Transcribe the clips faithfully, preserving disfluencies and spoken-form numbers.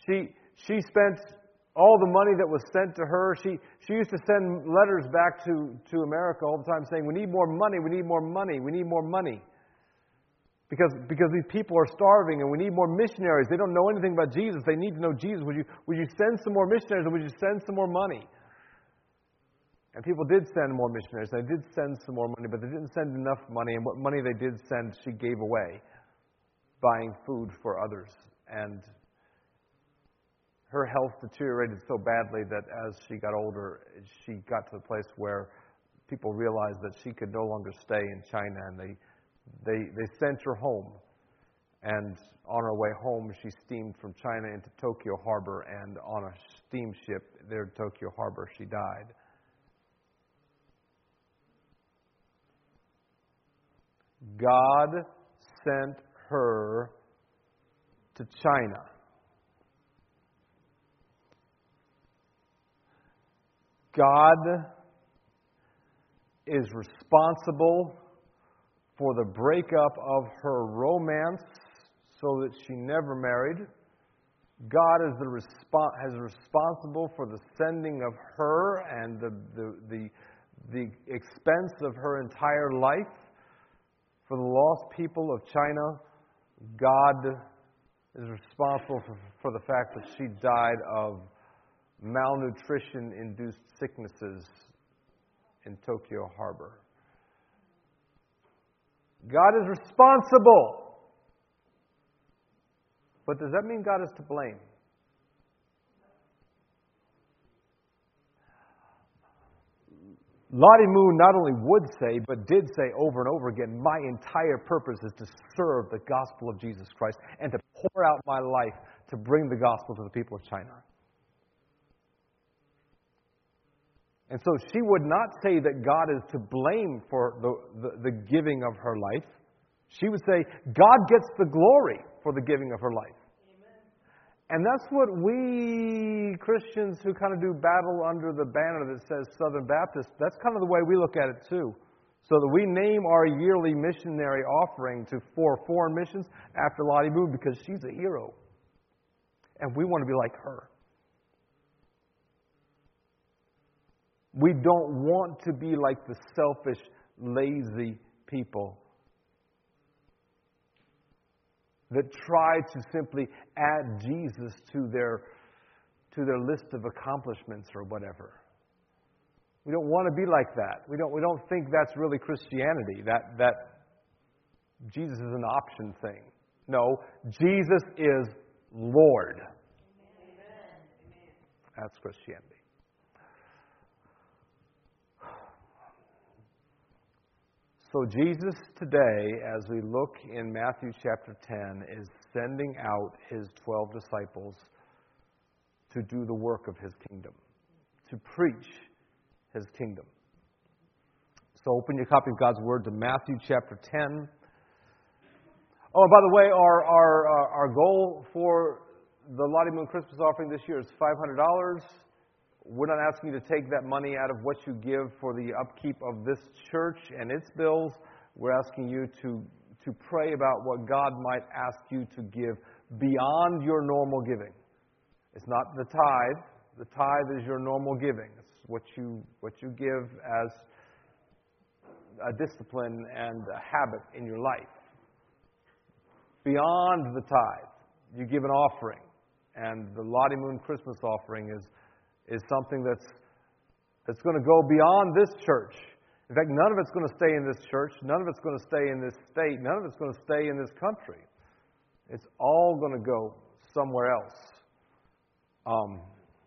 She she spent all the money that was sent to her. She she used to send letters back to, to America all the time saying, we need more money, we need more money, we need more money. Because because these people are starving and we need more missionaries. They don't know anything about Jesus. They need to know Jesus. Would you would you send some more missionaries or would you send some more money? And people did send more missionaries. They did send some more money, but they didn't send enough money. And what money they did send, she gave away, buying food for others. And her health deteriorated so badly that as she got older, she got to the place where people realized that she could no longer stay in China, and they they they sent her home. And on her way home, she steamed from China into Tokyo Harbor, and on a steamship there in Tokyo Harbor, she died. God sent her to China. God is responsible for the breakup of her romance so that she never married. God is the respo- is responsible for the sending of her and the, the, the, the expense of her entire life. For the lost people of China, God is responsible for, for the fact that she died of malnutrition-induced sicknesses in Tokyo Harbor. God is responsible. But does that mean God is to blame? Lottie Moon not only would say, but did say over and over again, my entire purpose is to serve the gospel of Jesus Christ and to pour out my life to bring the gospel to the people of China. And so she would not say that God is to blame for the, the, the giving of her life. She would say, God gets the glory for the giving of her life. And that's what we Christians who kind of do battle under the banner that says Southern Baptist, that's kind of the way we look at it too. So that we name our yearly missionary offering to four foreign missions after Lottie Moon because she's a hero. And we want to be like her. We don't want to be like the selfish, lazy people that try to simply add Jesus to their to their list of accomplishments or whatever. We don't want to be like that. We don't we don't think that's really Christianity, that that Jesus is an option thing. No, Jesus is Lord. Amen. That's Christianity. So Jesus today, as we look in Matthew chapter ten, is sending out His twelve disciples to do the work of His kingdom, to preach His kingdom. So open your copy of God's Word to Matthew chapter ten. Oh, and by the way, our our uh, our goal for the Lottie Moon Christmas offering this year is five hundred dollars. We're not asking you to take that money out of what you give for the upkeep of this church and its bills. We're asking you to, to pray about what God might ask you to give beyond your normal giving. It's not the tithe. The tithe is your normal giving. It's what you, what you give as a discipline and a habit in your life. Beyond the tithe, you give an offering. And the Lottie Moon Christmas offering is is something that's that's going to go beyond this church. In fact, none of it's going to stay in this church. None of it's going to stay in this state. None of it's going to stay in this country. It's all going to go somewhere else. Um,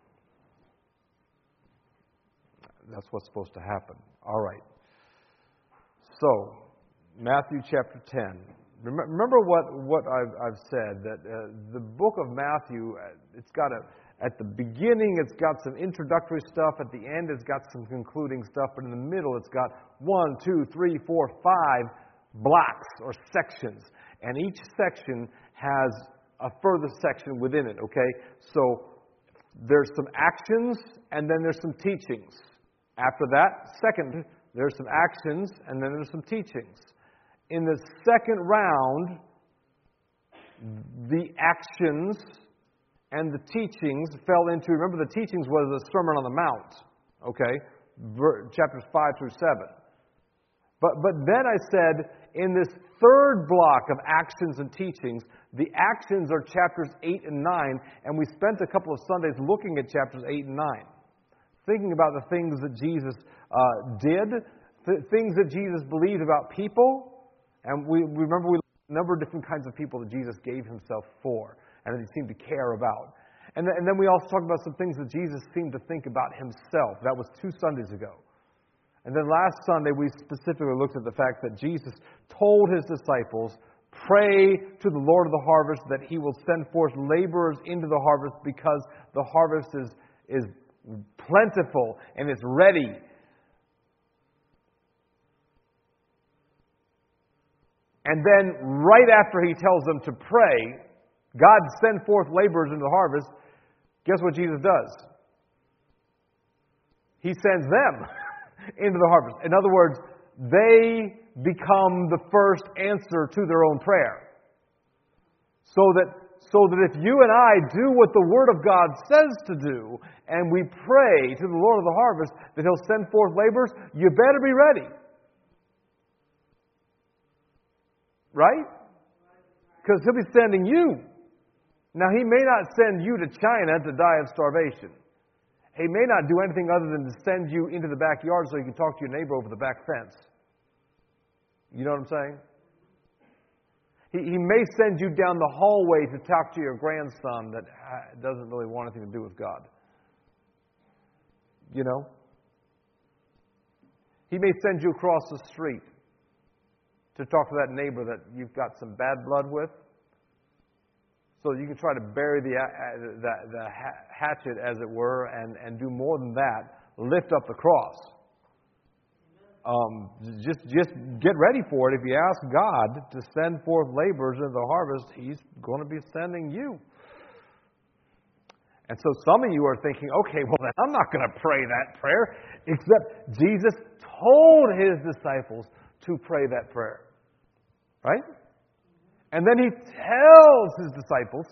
that's what's supposed to happen. All right. So, Matthew chapter ten. Remember what, what I've, I've said, that uh, the book of Matthew, it's got a At the beginning, it's got some introductory stuff. At the end, it's got some concluding stuff. But in the middle, it's got one, two, three, four, five blocks or sections. And each section has a further section within it, okay? So there's some actions, and then there's some teachings. After that, second, there's some actions, and then there's some teachings. In the second round, the actions and the teachings fell into, remember the teachings was the Sermon on the Mount, okay, chapters five through seven. But, but then I said, in this third block of actions and teachings, the actions are chapters eight and nine, and we spent a couple of Sundays looking at chapters eight and nine, thinking about the things that Jesus uh, did, th- things that Jesus believed about people, and we, we remember we looked at a number of different kinds of people that Jesus gave himself for, and that he seemed to care about. And, th- and then we also talked about some things that Jesus seemed to think about himself. That was two Sundays ago. And then last Sunday, we specifically looked at the fact that Jesus told his disciples, pray to the Lord of the harvest that he will send forth laborers into the harvest because the harvest is, is plentiful and it's ready. And then right after he tells them to pray, God send forth laborers into the harvest, guess what Jesus does? He sends them into the harvest. In other words, they become the first answer to their own prayer. So that, so that if you and I do what the Word of God says to do, and we pray to the Lord of the harvest that he'll send forth laborers, you better be ready. Right? Because he'll be sending you. Now, he may not send you to China to die of starvation. He may not do anything other than to send you into the backyard so you can talk to your neighbor over the back fence. You know what I'm saying? He, he may send you down the hallway to talk to your grandson that doesn't really want anything to do with God. You know? He may send you across the street to talk to that neighbor that you've got some bad blood with, so you can try to bury the, uh, the, the hatchet, as it were, and, and do more than that, lift up the cross. Um, just, just get ready for it. If you ask God to send forth laborers into the harvest, he's going to be sending you. And so some of you are thinking, okay, well then I'm not going to pray that prayer, except Jesus told his disciples to pray that prayer. Right? And then he tells his disciples,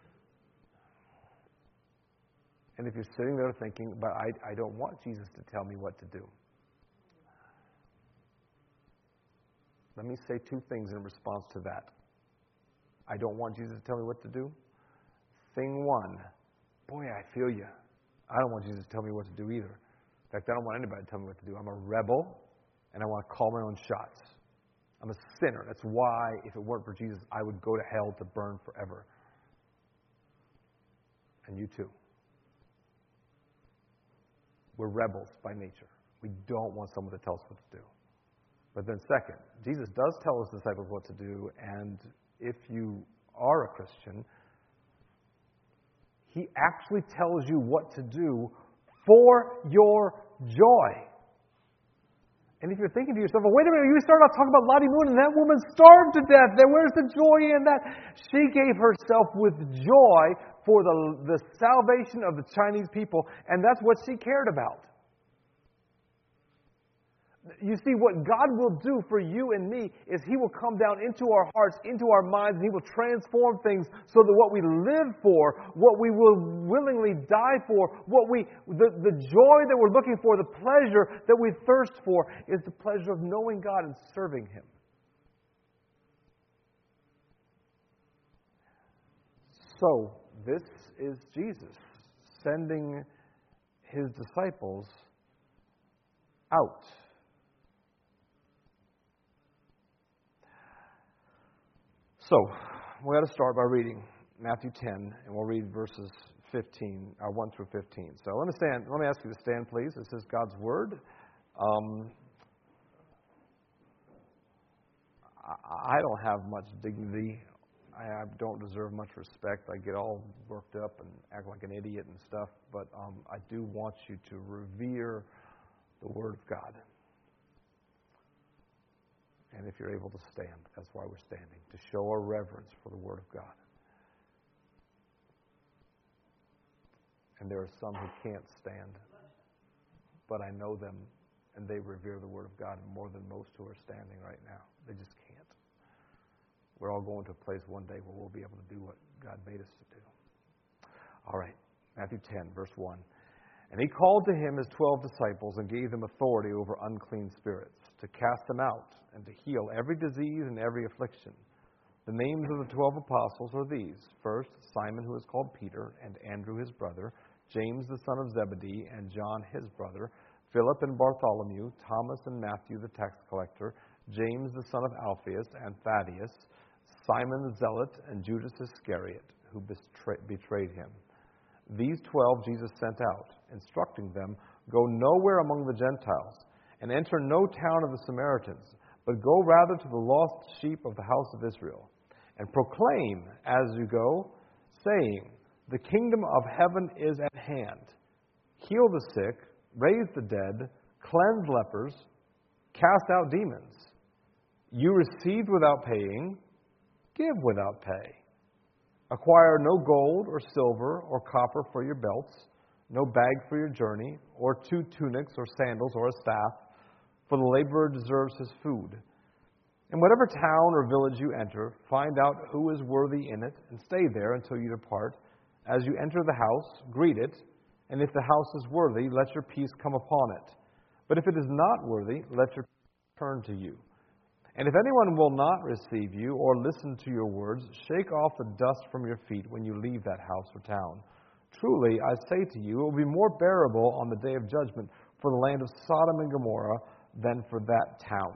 and if you're sitting there thinking, but I, I don't want Jesus to tell me what to do. Let me say two things in response to that. I don't want Jesus to tell me what to do. Thing one, boy, I feel you. I don't want Jesus to tell me what to do either. In fact, I don't want anybody to tell me what to do. I'm a rebel, and I want to call my own shots. I'm a sinner. That's why, if it weren't for Jesus, I would go to hell to burn forever. And you too. We're rebels by nature. We don't want someone to tell us what to do. But then second, Jesus does tell his disciples what to do, and if you are a Christian, he actually tells you what to do for your joy. And if you're thinking to yourself, well, wait a minute, you started off talking about Lottie Moon, and that woman starved to death. Then where's the joy in that? She gave herself with joy for the, the salvation of the Chinese people, and that's what she cared about. You see, what God will do for you and me is he will come down into our hearts, into our minds, and he will transform things so that what we live for, what we will willingly die for, what we the, the joy that we're looking for, the pleasure that we thirst for, is the pleasure of knowing God and serving him. So, this is Jesus sending his disciples out. So, we've got to start by reading Matthew ten, and we'll read verses fifteen, or one through fifteen. So let me stand. Let me ask you to stand, please. This is God's Word. Um, I don't have much dignity. I don't deserve much respect. I get all worked up and act like an idiot and stuff. But um, I do want you to revere the Word of God. And if you're able to stand, that's why we're standing, to show our reverence for the Word of God. And there are some who can't stand, but I know them, and they revere the Word of God more than most who are standing right now. They just can't. We're all going to a place one day where we'll be able to do what God made us to do. All right, Matthew ten, verse one. And he called to him his twelve disciples and gave them authority over unclean spirits, to cast them out and to heal every disease and every affliction. The names of the twelve apostles are these. First, Simon, who is called Peter, and Andrew his brother, James the son of Zebedee, and John his brother, Philip and Bartholomew, Thomas and Matthew the tax collector, James the son of Alphaeus and Thaddeus, Simon the zealot, and Judas Iscariot, who betrayed him. These twelve Jesus sent out, instructing them, "Go nowhere among the Gentiles, and enter no town of the Samaritans, but go rather to the lost sheep of the house of Israel. And proclaim as you go, saying, the kingdom of heaven is at hand. Heal the sick, raise the dead, cleanse lepers, cast out demons. You received without paying, give without pay. Acquire no gold or silver or copper for your belts, no bag for your journey, or two tunics or sandals or a staff, for the laborer deserves his food. In whatever town or village you enter, find out who is worthy in it, and stay there until you depart. As you enter the house, greet it, and if the house is worthy, let your peace come upon it. But if it is not worthy, let your peace turn to you. And if anyone will not receive you or listen to your words, shake off the dust from your feet when you leave that house or town. Truly, I say to you, it will be more bearable on the day of judgment for the land of Sodom and Gomorrah than for that town."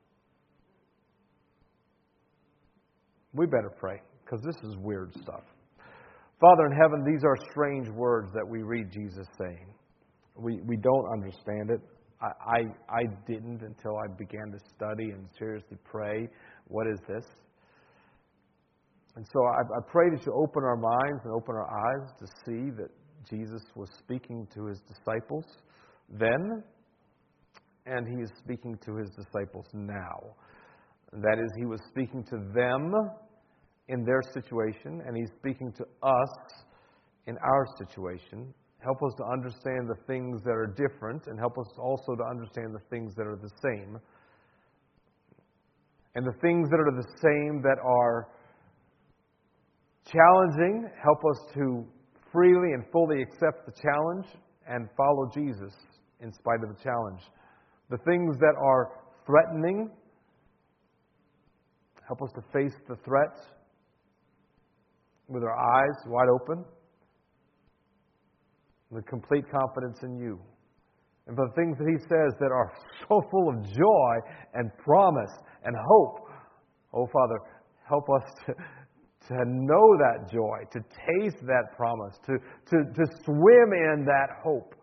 We better pray, because this is weird stuff. Father in heaven, these are strange words that we read Jesus saying. We we don't understand it. I, I, I didn't until I began to study and seriously pray, what is this? And so I, I pray that you open our minds and open our eyes to see that Jesus was speaking to his disciples then, and he is speaking to his disciples now. That is, he was speaking to them in their situation, and he's speaking to us in our situation. Help us to understand the things that are different, and help us also to understand the things that are the same. And the things that are the same that are challenging, help us to freely and fully accept the challenge and follow Jesus in spite of the challenge. The things that are threatening, help us to face the threat with our eyes wide open, with complete confidence in you. And for the things that he says that are so full of joy and promise and hope, oh Father, help us to, to know that joy, to taste that promise, to, to, to swim in that hope.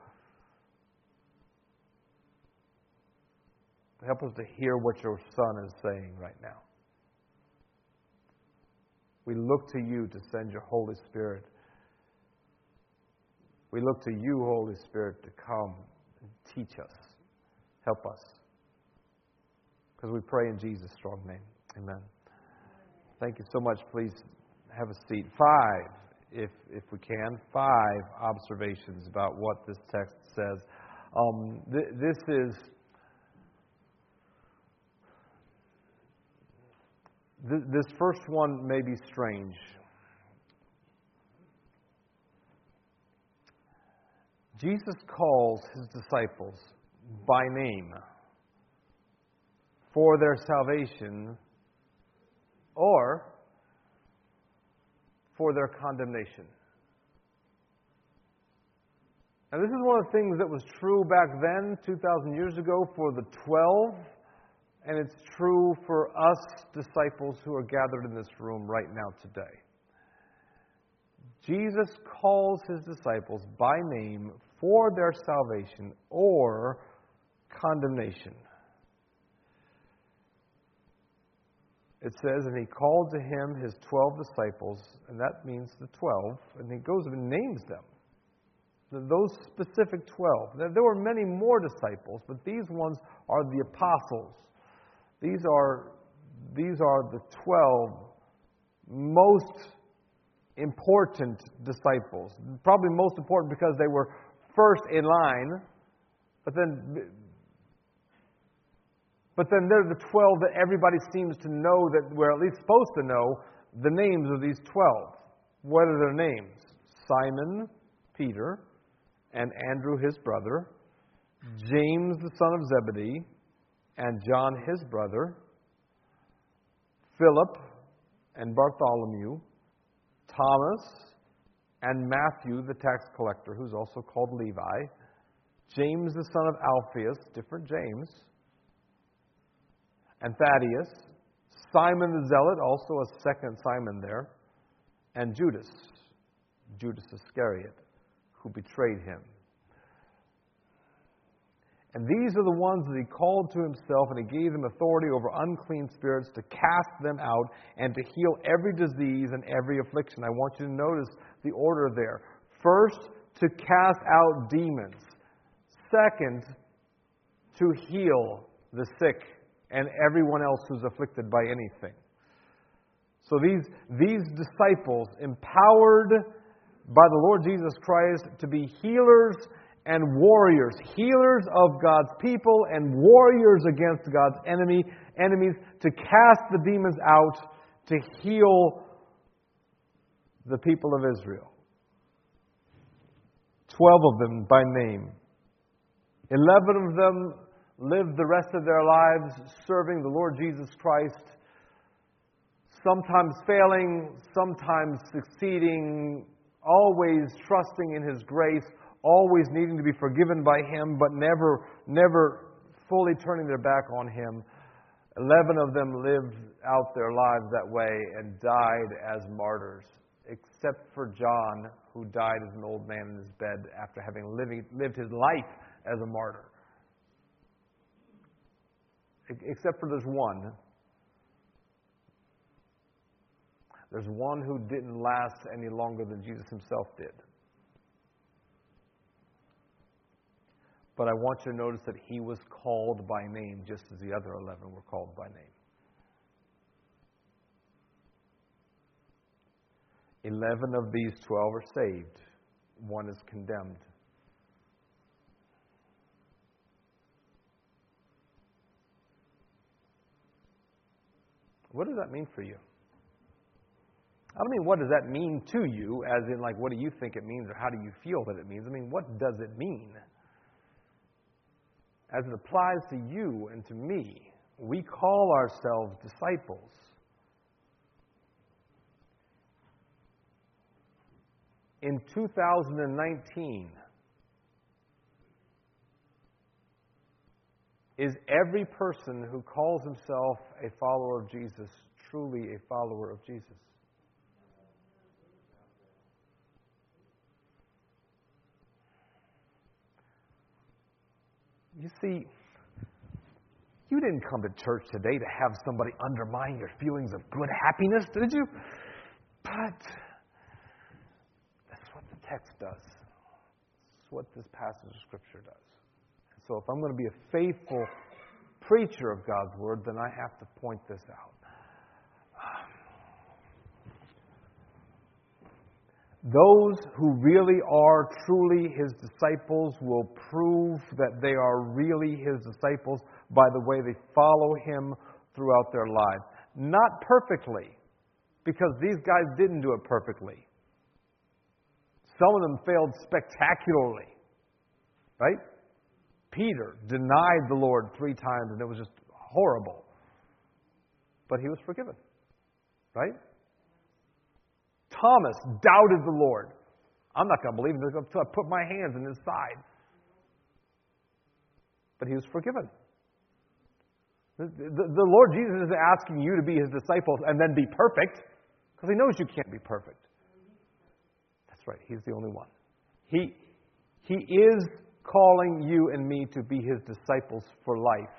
Help us to hear what your Son is saying right now. We look to you to send your Holy Spirit. We look to you, Holy Spirit, to come and teach us. Help us. Because we pray in Jesus' strong name. Amen. Thank you so much. Please have a seat. Five, if if we can, five observations about what this text says. Um, th- this is th- this first one may be strange. Jesus calls his disciples by name for their salvation or for their condemnation. Now, this is one of the things that was true back then, two thousand years ago, for the twelve, and it's true for us disciples who are gathered in this room right now today. Jesus calls his disciples by name for their salvation or condemnation. It says, and he called to him his twelve disciples, and that means the twelve, and he goes and names them. Those specific twelve. There were many more disciples, but these ones are the apostles. These are, these are the twelve most important disciples. Probably most important because they were first in line, but then but then they're the twelve that everybody seems to know, that we're at least supposed to know the names of these twelve. What are their names? Simon, Peter, and Andrew his brother, James the son of Zebedee, and John his brother, Philip and Bartholomew, Thomas and Matthew the tax collector, who's also called Levi, James the son of Alphaeus, different James, and Thaddeus, Simon the Zealot, also a second Simon there, and Judas, Judas Iscariot, who betrayed him. And these are the ones that he called to himself, and he gave them authority over unclean spirits to cast them out and to heal every disease and every affliction. I want you to notice the order there. First, to cast out demons. Second, to heal the sick and everyone else who's afflicted by anything. So these, these disciples, empowered by the Lord Jesus Christ to be healers and warriors, healers of God's people and warriors against God's enemy, enemies, to cast the demons out, to heal the people of Israel. Twelve of them by name. Eleven of them lived the rest of their lives serving the Lord Jesus Christ, sometimes failing, sometimes succeeding, always trusting in His grace, always needing to be forgiven by Him, but never, never fully turning their back on Him. Eleven of them lived out their lives that way and died as martyrs, except for John, who died as an old man in his bed after having living, lived his life as a martyr. Except for there's one. There's one who didn't last any longer than Jesus Himself did. But I want you to notice that he was called by name, just as the other eleven were called by name. Eleven of these twelve are saved. One is condemned. What does that mean for you? I don't mean what does that mean to you, as in like what do you think it means or how do you feel that it means. I mean, what does it mean? As it applies to you and to me, we call ourselves disciples. In two thousand nineteen, is every person who calls himself a follower of Jesus truly a follower of Jesus? You see, you didn't come to church today to have somebody undermine your feelings of good happiness, did you? But that's what the text does. It's what this passage of Scripture does. So if I'm going to be a faithful preacher of God's Word, then I have to point this out. Those who really are truly His disciples will prove that they are really His disciples by the way they follow Him throughout their lives. Not perfectly, because these guys didn't do it perfectly. Some of them failed spectacularly, right? Peter denied the Lord three times, and it was just horrible. But he was forgiven, right? Thomas doubted the Lord. I'm not going to believe him until I put my hands in his side. But he was forgiven. The, the, the Lord Jesus isn't asking you to be His disciples and then be perfect, because He knows you can't be perfect. That's right. He's the only one. He, he is calling you and me to be His disciples for life.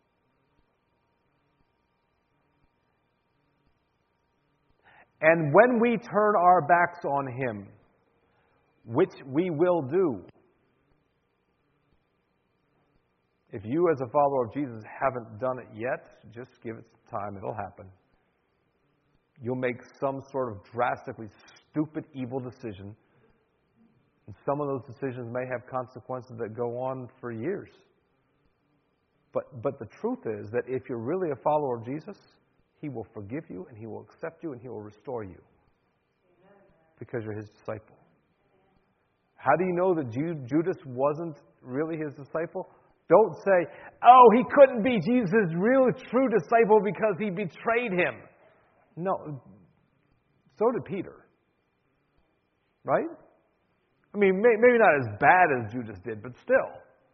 And when we turn our backs on Him, which we will do, if you as a follower of Jesus haven't done it yet, just give it some time. It'll happen. You'll make some sort of drastically stupid, evil decision. And some of those decisions may have consequences that go on for years. But, but the truth is that if you're really a follower of Jesus, He will forgive you, and He will accept you, and He will restore you. Because you're His disciple. How do you know that Judas wasn't really his disciple? Don't say, oh, he couldn't be Jesus' real true disciple because he betrayed him. No, so did Peter. Right? I mean, maybe not as bad as Judas did, but still.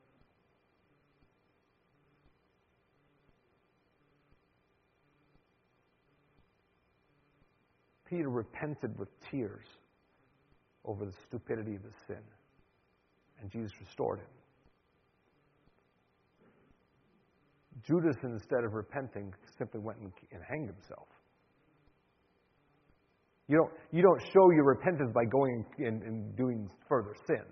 Peter repented with tears over the stupidity of his sin, and Jesus restored him. Judas, instead of repenting, simply went and, and hanged himself. You don't, you don't show your repentance by going and, and doing further sin.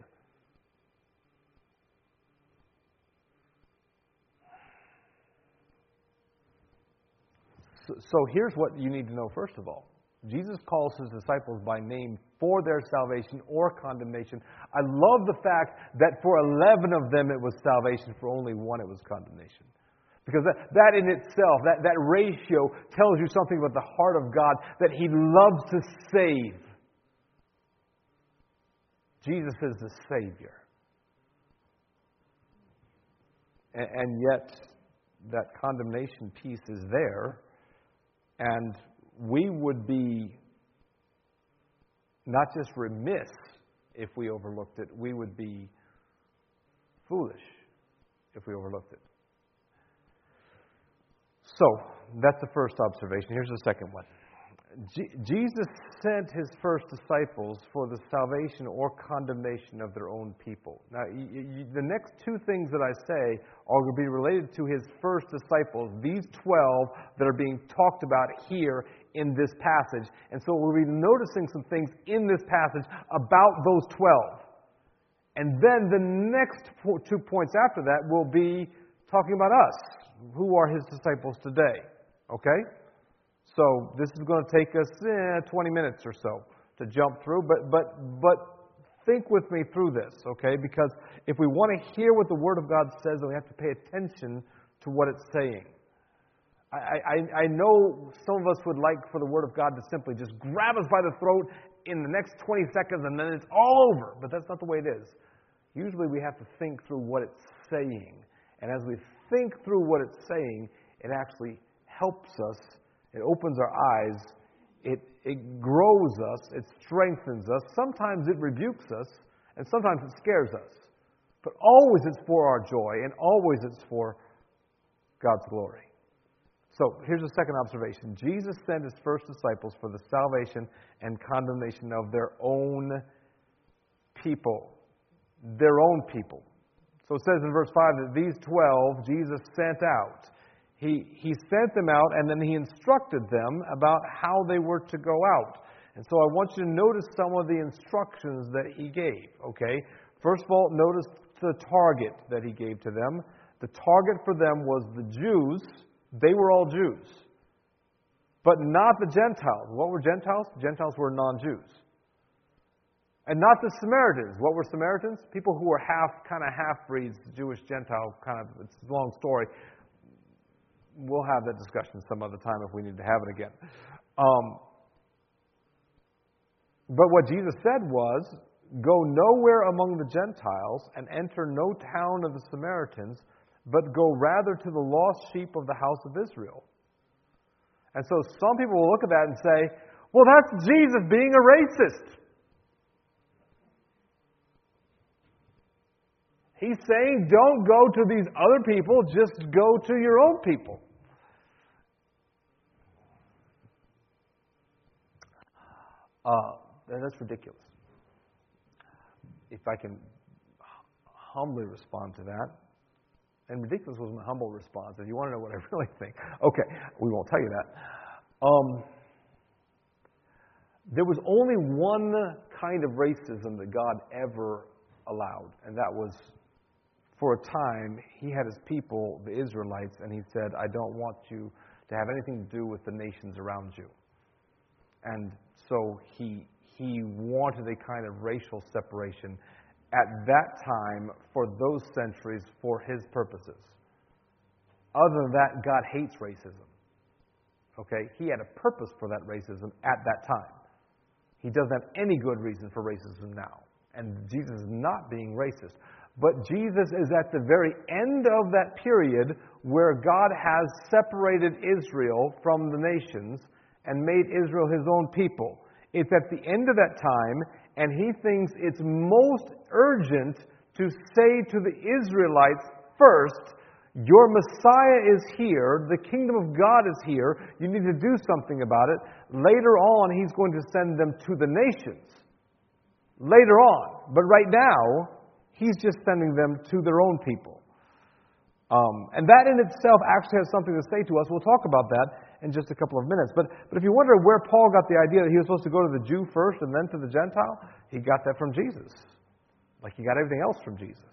So, so here's what you need to know first of all. Jesus calls his disciples by name for their salvation or condemnation. I love the fact that for eleven of them it was salvation, for only one it was condemnation. Because that, that in itself, that, that ratio tells you something about the heart of God, that he loves to save. Jesus is the Savior. And, and yet, that condemnation piece is there, and we would be not just remiss if we overlooked it, we would be foolish if we overlooked it. So, that's the first observation. Here's the second one. Je- Jesus sent his first disciples for the salvation or condemnation of their own people. Now, y- y- the next two things that I say are going to be related to his first disciples, these twelve that are being talked about here in this passage. And so we'll be noticing some things in this passage about those twelve. And then the next two points after that will be talking about us, who are his disciples today. Okay? So this is going to take us eh, twenty minutes or so to jump through, but but but think with me through this, okay? Because if we want to hear what the Word of God says, then we have to pay attention to what it's saying. I, I, I know some of us would like for the Word of God to simply just grab us by the throat in the next twenty seconds and then it's all over, but that's not the way it is. Usually we have to think through what it's saying, and as we think through what it's saying, it actually helps us. It opens our eyes. It, it grows us. It strengthens us. Sometimes it rebukes us, and sometimes it scares us. But always it's for our joy, and always it's for God's glory. So here's the second observation. Jesus sent his first disciples for the salvation and condemnation of their own people. Their own people. So it says in verse five that these twelve Jesus sent out. He, he sent them out, and then he instructed them about how they were to go out. And so I want you to notice some of the instructions that he gave, okay? First of all, notice the target that he gave to them. The target for them was the Jews. They were all Jews. But not the Gentiles. What were Gentiles? Gentiles were non-Jews. And not the Samaritans. What were Samaritans? People who were half, kind of half-breeds, Jewish, Gentile, kind of, it's a long story. We'll have that discussion some other time if we need to have it again. Um, but what Jesus said was, go nowhere among the Gentiles and enter no town of the Samaritans, but go rather to the lost sheep of the house of Israel. And so some people will look at that and say, well, that's Jesus being a racist. He's saying, don't go to these other people, just go to your own people. Uh, that's ridiculous. If I can humbly respond to that. And ridiculous was my humble response. If you want to know what I really think. Okay, we won't tell you that. Um, there was only one kind of racism that God ever allowed, and that was, for a time, he had his people, the Israelites, and he said, I don't want you to have anything to do with the nations around you. And so he he wanted a kind of racial separation at that time, for those centuries, for his purposes. Other than that, God hates racism. Okay? He had a purpose for that racism at that time. He doesn't have any good reason for racism now. And Jesus is not being racist. But Jesus is at the very end of that period where God has separated Israel from the nations and made Israel His own people. It's at the end of that time, and He thinks it's most urgent to say to the Israelites first, your Messiah is here, the kingdom of God is here, you need to do something about it. Later on, He's going to send them to the nations. Later on. But right now, He's just sending them to their own people. Um, and that in itself actually has something to say to us. We'll talk about that in just a couple of minutes. But, but if you wonder where Paul got the idea that he was supposed to go to the Jew first and then to the Gentile, he got that from Jesus. Like he got everything else from Jesus.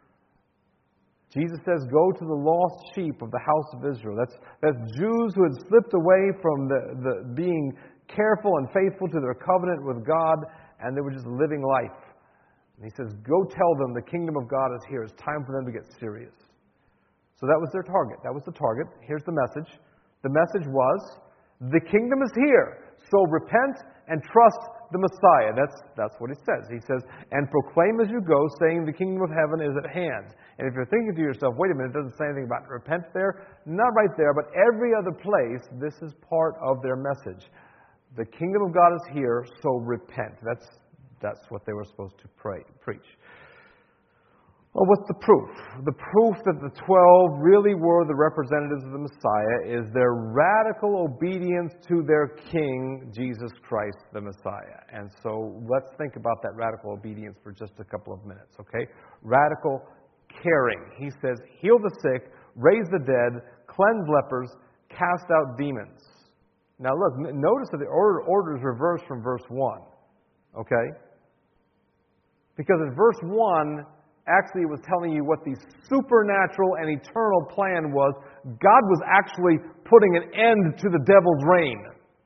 Jesus says, go to the lost sheep of the house of Israel. That's, that's Jews who had slipped away from the, the being careful and faithful to their covenant with God, and they were just living life. And he says, go tell them the kingdom of God is here. It's time for them to get serious. So that was their target. That was the target. Here's the message. The message was, the kingdom is here. So repent and trust the Messiah. That's, that's what he says. He says, and proclaim as you go, saying the kingdom of heaven is at hand. And if you're thinking to yourself, wait a minute, it doesn't say anything about repent there. Not right there, but every other place, this is part of their message. The kingdom of God is here, so repent. That's That's what they were supposed to pray, preach. Well, what's the proof? The proof that the twelve really were the representatives of the Messiah is their radical obedience to their King, Jesus Christ, the Messiah. And so let's think about that radical obedience for just a couple of minutes, okay? Radical caring. He says, heal the sick, raise the dead, cleanse lepers, cast out demons. Now look, notice that the order, order is reversed from verse one, okay? Because in verse one, actually it was telling you what the supernatural and eternal plan was. God was actually putting an end to the devil's reign.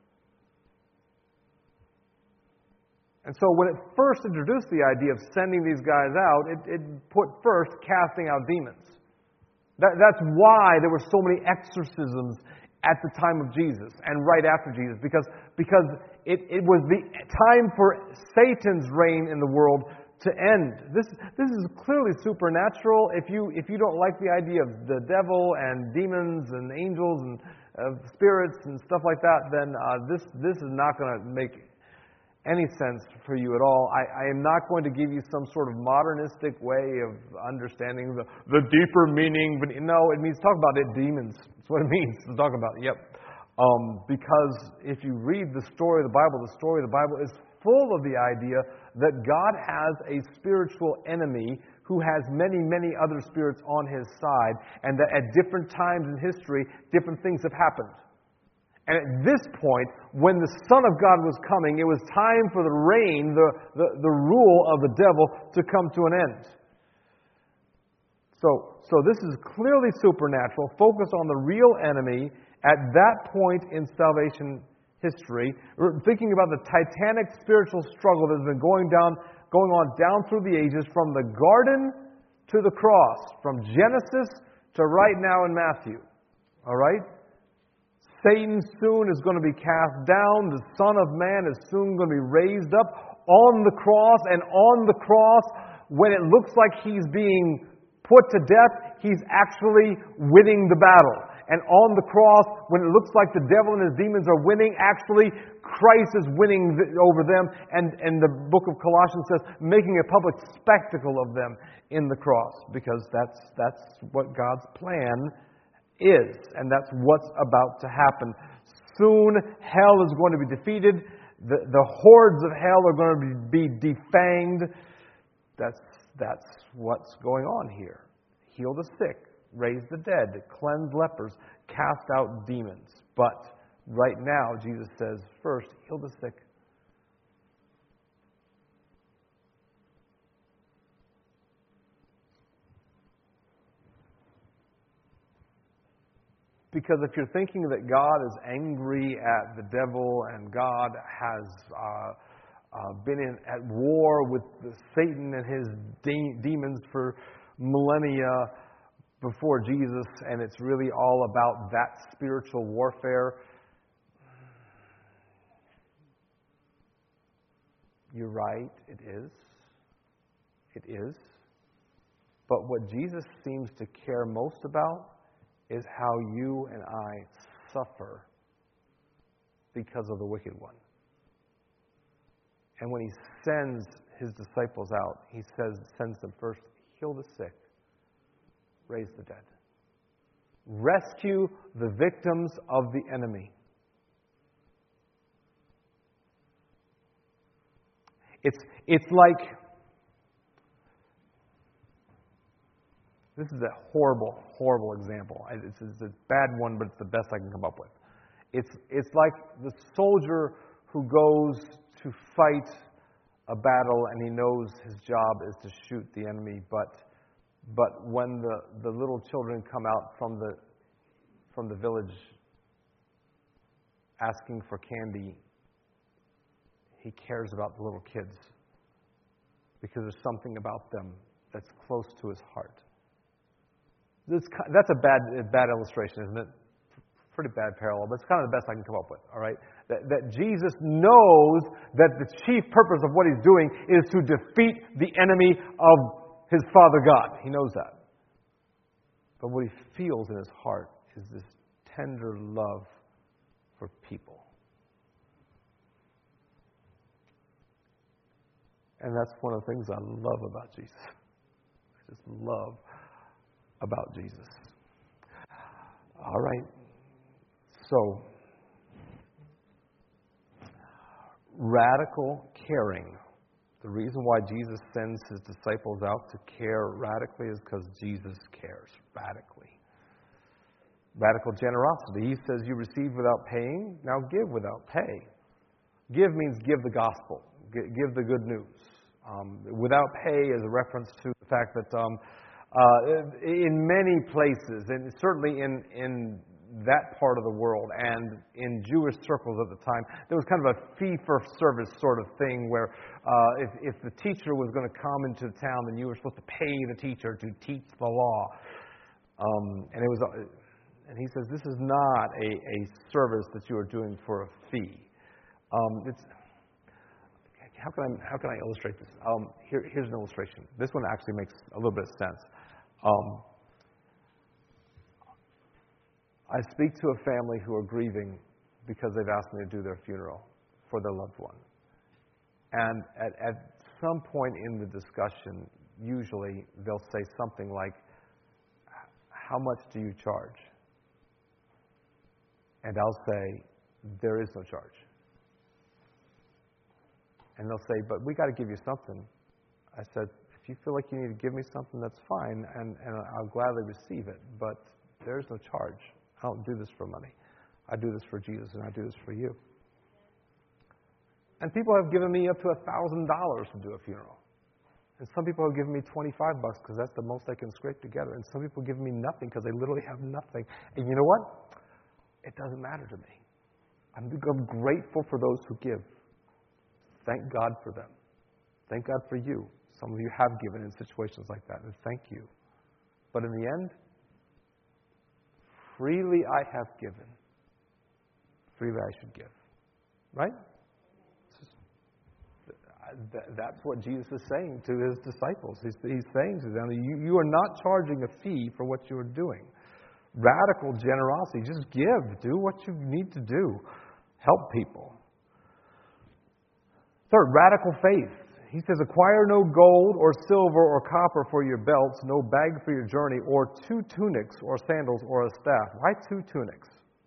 And so when it first introduced the idea of sending these guys out, it, it put first casting out demons. That, that's why there were so many exorcisms at the time of Jesus and right after Jesus, because, because it, it was the time for Satan's reign in the world to end. This, this is clearly supernatural. If you, if you don't like the idea of the devil and demons and angels and uh, spirits and stuff like that, then uh, this, this is not going to make any sense for you at all. I, I am not going to give you some sort of modernistic way of understanding the, the deeper meaning. But no, it means talk about it, demons. That's what it means to talk about it. Yep. Um, because if you read the story of the Bible, the story of the Bible is full of the idea that God has a spiritual enemy who has many, many other spirits on his side, and that at different times in history, different things have happened. And at this point, when the Son of God was coming, it was time for the reign, the, the, the rule of the devil to come to an end. So, so this is clearly supernatural, focused on the real enemy at that point in salvation history. We're thinking about the titanic spiritual struggle that's been going down, going on down through the ages, from the garden to the cross, from Genesis to right now in Matthew. All right? Satan soon is going to be cast down. The Son of Man is soon going to be raised up on the cross. And on the cross, when it looks like he's being put to death, he's actually winning the battle. And on the cross, when it looks like the devil and his demons are winning, actually Christ is winning over them. And, and the book of Colossians says, making a public spectacle of them in the cross. Because that's, that's what God's plan is. And that's what's about to happen. Soon, hell is going to be defeated. The, the hordes of hell are going to be, be defanged. That's, that's what's going on here. Heal the sick. Raise the dead, cleanse lepers, cast out demons. But right now, Jesus says, first, heal the sick. Because if you're thinking that God is angry at the devil and God has uh, uh, been in, at war with Satan and his de- demons for millennia before Jesus, and it's really all about that spiritual warfare, you're right, it is. It is. But what Jesus seems to care most about is how you and I suffer because of the wicked one. And when he sends his disciples out, he says, sends them first, heal the sick, raise the dead. Rescue the victims of the enemy. It's, it's like, this is a horrible, horrible example. It's, it's a bad one, but it's the best I can come up with. It's, it's like the soldier who goes to fight a battle and he knows his job is to shoot the enemy, but but when the, the little children come out from the from the village asking for candy, he cares about the little kids because there's something about them that's close to his heart. This, that's a bad a bad illustration, isn't it? Pretty bad parallel, but it's kind of the best I can come up with, all right? That, that Jesus knows that the chief purpose of what he's doing is to defeat the enemy of his Father God. He knows that. But what he feels in his heart is this tender love for people. And that's one of the things I love about Jesus. I just love about Jesus. All right. So, radical caring. The reason why Jesus sends his disciples out to care radically is because Jesus cares radically. Radical generosity. He says you receive without paying, now give without pay. Give means give the gospel, give the good news. Um, without pay is a reference to the fact that um, uh, in many places, and certainly in, in that part of the world and in Jewish circles at the time, there was kind of a fee-for-service sort of thing where uh, if, if the teacher was going to come into town, then you were supposed to pay the teacher to teach the law. Um, and it was, and he says this is not a, a service that you are doing for a fee. Um, it's, how can I how can I illustrate this? Um, here, here's an illustration. This one actually makes a little bit of sense. Um, I speak to a family who are grieving because they've asked me to do their funeral for their loved one. And at, at some point in the discussion, usually they'll say something like, how much do you charge? And I'll say, there is no charge. And they'll say, but we got to give you something. I said, if you feel like you need to give me something, that's fine, and, and I'll gladly receive it, but there is no charge. I don't do this for money. I do this for Jesus, and I do this for you. And people have given me up to one thousand dollars to do a funeral. And some people have given me twenty-five bucks because that's the most I can scrape together. And some people give me nothing because they literally have nothing. And you know what? It doesn't matter to me. I'm, I'm grateful for those who give. Thank God for them. Thank God for you. Some of you have given in situations like that, and thank you. But in the end, freely I have given. Freely I should give. Right? That's what Jesus is saying to his disciples. He's, he's saying to them, you, you are not charging a fee for what you are doing. Radical generosity. Just give. Do what you need to do. Help people. Third, radical faith. He says, acquire no gold or silver or copper for your belts, no bag for your journey, or two tunics or sandals or a staff. Why two tunics?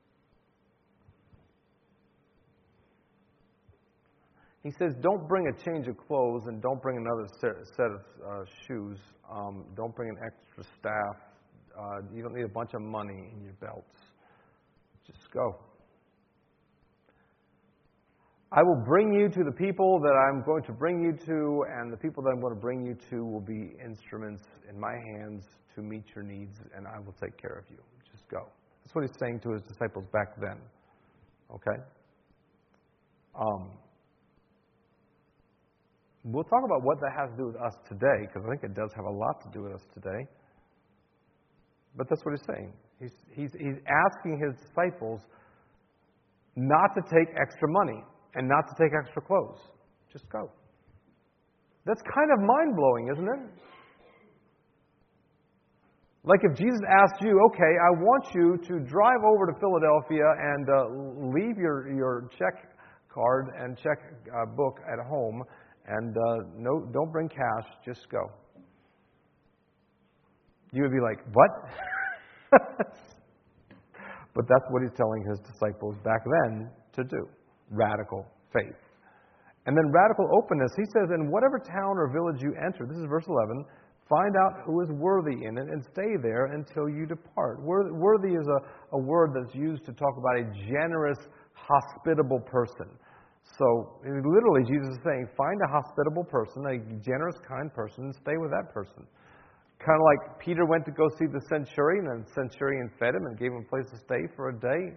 He says, don't bring a change of clothes and don't bring another set of uh, shoes. Um, don't bring an extra staff. Uh, you don't need a bunch of money in your belts. Just go. I will bring you to the people that I'm going to bring you to, and the people that I'm going to bring you to will be instruments in my hands to meet your needs, and I will take care of you. Just go. That's what he's saying to his disciples back then. Okay? Um, we'll talk about what that has to do with us today, because I think it does have a lot to do with us today. But that's what he's saying. He's, he's, he's asking his disciples not to take extra money and not to take extra clothes. Just go. That's kind of mind-blowing, isn't it? Like if Jesus asked you, okay, I want you to drive over to Philadelphia and uh, leave your, your check card and check uh, book at home, and uh, no, don't bring cash, just go. You would be like, what? But that's what he's telling his disciples back then to do. Radical faith. And then radical openness. He says, in whatever town or village you enter, this is verse eleven, find out who is worthy in it and stay there until you depart. Worthy is a, a word that's used to talk about a generous, hospitable person. So literally Jesus is saying, find a hospitable person, a generous, kind person, and stay with that person. Kind of like Peter went to go see the centurion, and the centurion fed him and gave him a place to stay for a day.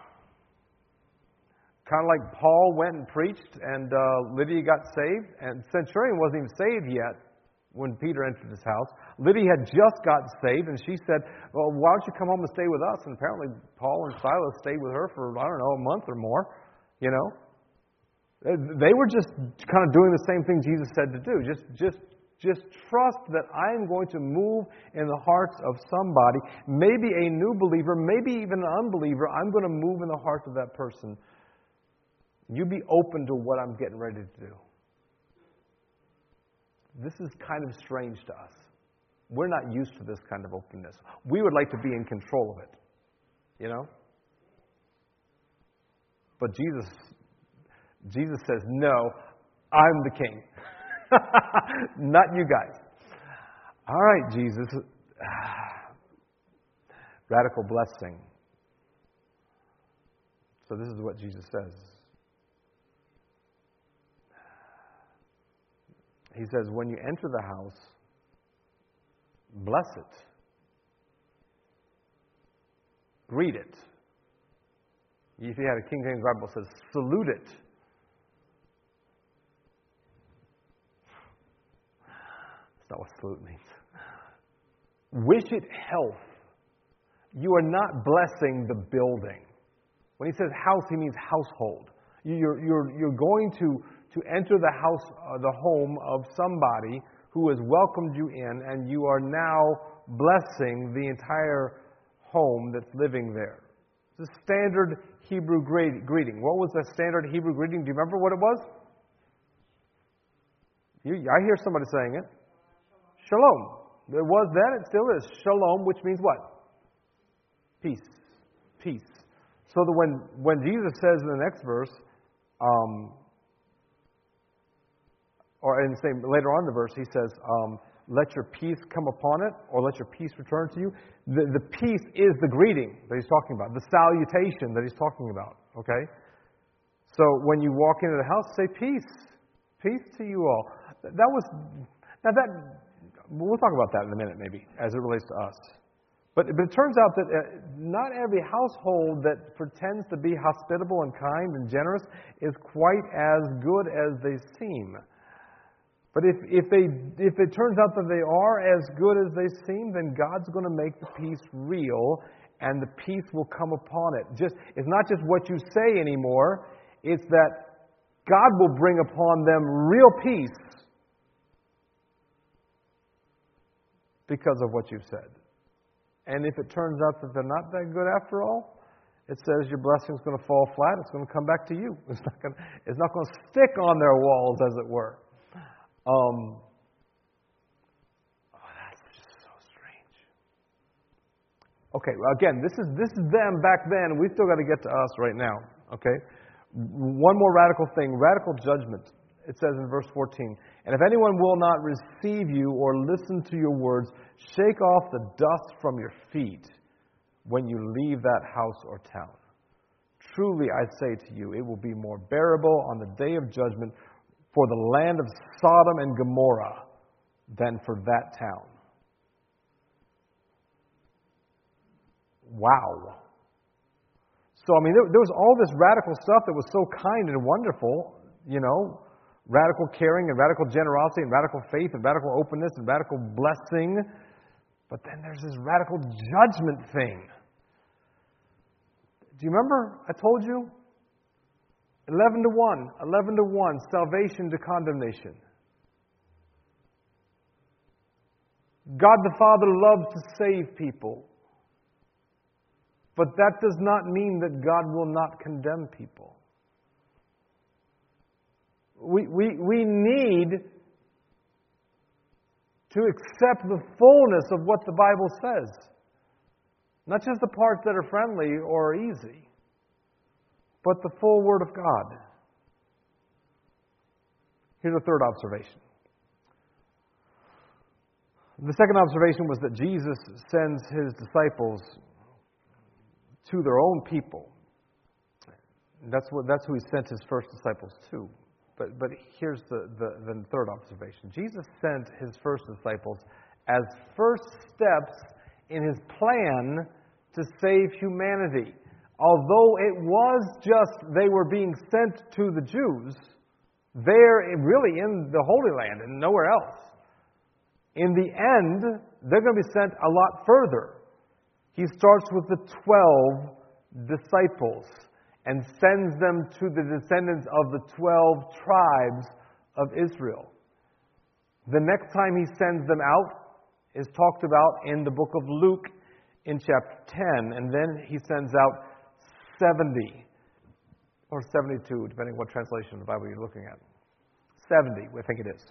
Kind of like Paul went and preached, and uh, Lydia got saved, and the centurion wasn't even saved yet when Peter entered his house. Lydia had just gotten saved, and she said, well, why don't you come home and stay with us? And apparently Paul and Silas stayed with her for, I don't know, a month or more, you know. They were just kind of doing the same thing Jesus said to do. Just, just, just trust that I am going to move in the hearts of somebody, maybe a new believer, maybe even an unbeliever. I'm going to move in the heart of that person. You be open to what I'm getting ready to do. This is kind of strange to us. We're not used to this kind of openness. We would like to be in control of it, you know? But Jesus, Jesus says, no, I'm the king. Not you guys. All right, Jesus. Radical blessing. So this is what Jesus says. He says, when you enter the house, bless it. Greet it. If you had a King James Bible, it says, salute it. That's not what salute means. Wish it health. You are not blessing the building. When he says house, he means household. You're, you're, you're going to, to enter the house, uh, the home of somebody who has welcomed you in, and you are now blessing the entire home that's living there. It's a standard Hebrew greeting. What was the standard Hebrew greeting? Do you remember what it was? You, I hear somebody saying it. Shalom. It was then, it still is. Shalom, which means what? Peace. Peace. So that when, when Jesus says in the next verse, um, or in the same, later on in the verse, he says, um, let your peace come upon it, or let your peace return to you. The, the peace is the greeting that he's talking about, the salutation that he's talking about, okay? So when you walk into the house, say peace. Peace to you all. That was, now that, we'll talk about that in a minute maybe, as it relates to us. But, but it turns out that uh, not every household that pretends to be hospitable and kind and generous is quite as good as they seem. But if, if, they, if it turns out that they are as good as they seem, then God's going to make the peace real, and the peace will come upon it. Just, it's not just what you say anymore, it's that God will bring upon them real peace because of what you've said. And if it turns out that they're not that good after all, it says your blessing's going to fall flat. It's going to come back to you. It's not going to, it's not going to stick on their walls, as it were. Um, oh, that's just so strange. Okay, well, again, this is this is them back then. We've still got to get to us right now. Okay, one more radical thing: radical judgment. It says in verse fourteen, and if anyone will not receive you or listen to your words, shake off the dust from your feet when you leave that house or town. Truly, I say to you, it will be more bearable on the day of judgment for the land of Sodom and Gomorrah than for that town. Wow. So, I mean, there, there was all this radical stuff that was so kind and wonderful, you know, radical caring and radical generosity and radical faith and radical openness and radical blessing. But then there's this radical judgment thing. Do you remember I told you? eleven to one. eleven to one. Salvation to condemnation. God the Father loves to save people. But that does not mean that God will not condemn people. We, we, we need to accept the fullness of what the Bible says. Not just the parts that are friendly or easy, but the full Word of God. Here's a third observation. The second observation was that Jesus sends His disciples to their own people. That's what that's who He sent His first disciples to. But but here's the, the, the third observation. Jesus sent His first disciples as first steps in His plan to save humanity. Although it was just they were being sent to the Jews, there really in the Holy Land and nowhere else. In the end, they're going to be sent a lot further. He starts with the twelve disciples and sends them to the descendants of the twelve tribes of Israel. The next time He sends them out is talked about in the book of Luke in chapter ten. And then He sends out seventy, or seventy-two, depending on what translation of the Bible you're looking at. seventy, I think it is.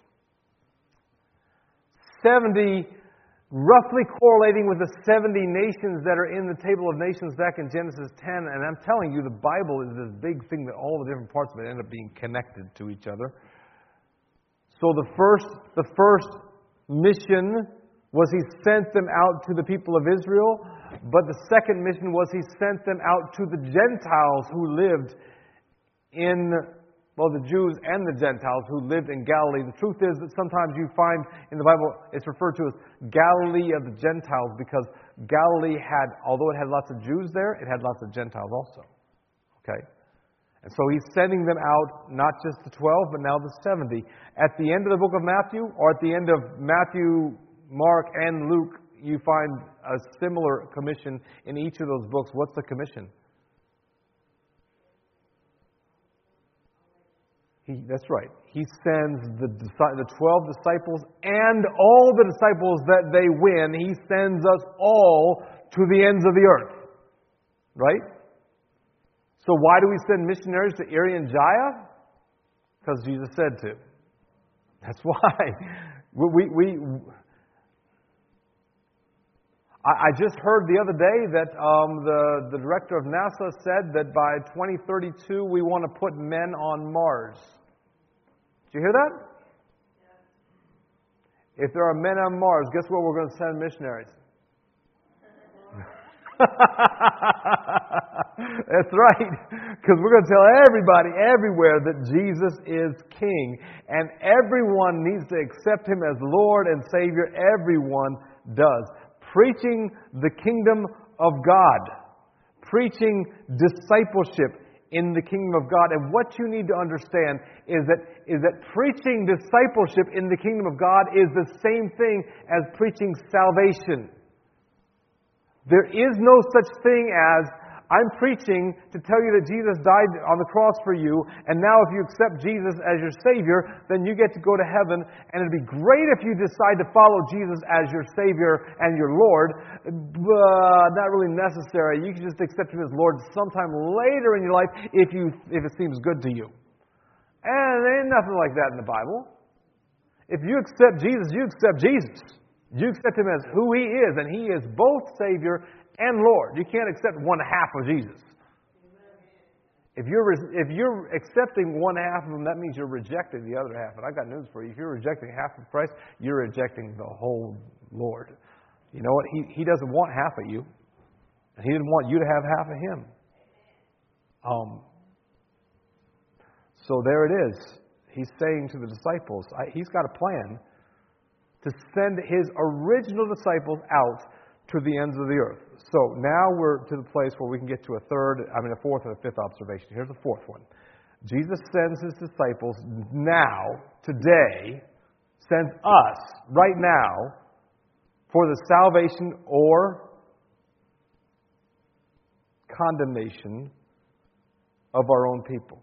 seventy, roughly correlating with the seventy nations that are in the table of nations back in Genesis ten. And I'm telling you, the Bible is this big thing that all the different parts of it end up being connected to each other. So the first, the first mission was He sent them out to the people of Israel. But the second mission was He sent them out to the Gentiles who lived in Well, the Jews and the Gentiles who lived in Galilee. The truth is that sometimes you find in the Bible it's referred to as Galilee of the Gentiles because Galilee had, although it had lots of Jews there, it had lots of Gentiles also. Okay? And so He's sending them out, not just the twelve, but now the seventy. At the end of the book of Matthew, or at the end of Matthew, Mark, and Luke, you find a similar commission in each of those books. What's the commission? He, that's right. He sends the, the twelve disciples and all the disciples that they win. He sends us all to the ends of the earth. Right? So why do we send missionaries to Irian Jaya? Because Jesus said to. That's why. We, we, we I, I just heard the other day that um, the, the director of NASA said that by twenty thirty-two we want to put men on Mars. Did you hear that? Yeah. If there are men on Mars, guess where we're going to send missionaries? That's right. Because we're going to tell everybody, everywhere, that Jesus is King. And everyone needs to accept Him as Lord and Savior. Everyone does. Preaching the kingdom of God. Preaching discipleship in the kingdom of God. And what you need to understand is that is that preaching discipleship in the kingdom of God is the same thing as preaching salvation. There is no such thing as, I'm preaching to tell you that Jesus died on the cross for you, and now if you accept Jesus as your Savior, then you get to go to heaven, and it'd be great if you decide to follow Jesus as your Savior and your Lord, but not really necessary. You can just accept Him as Lord sometime later in your life if you if it seems good to you. And there ain't nothing like that in the Bible. If you accept Jesus, you accept Jesus. You accept Him as who He is, and He is both Savior and Lord. You can't accept one half of Jesus. If you're if you're accepting one half of Him, that means you're rejecting the other half. And I got news for you: if you're rejecting half of Christ, you're rejecting the whole Lord. You know what? He He doesn't want half of you, and He didn't want you to have half of Him. Um. So there it is. He's saying to the disciples, I, He's got a plan to send His original disciples out to the ends of the earth. So now we're to the place where we can get to a third, I mean a fourth and a fifth observation. Here's the fourth one. Jesus sends His disciples now, today, sends us right now for the salvation or condemnation of our own people.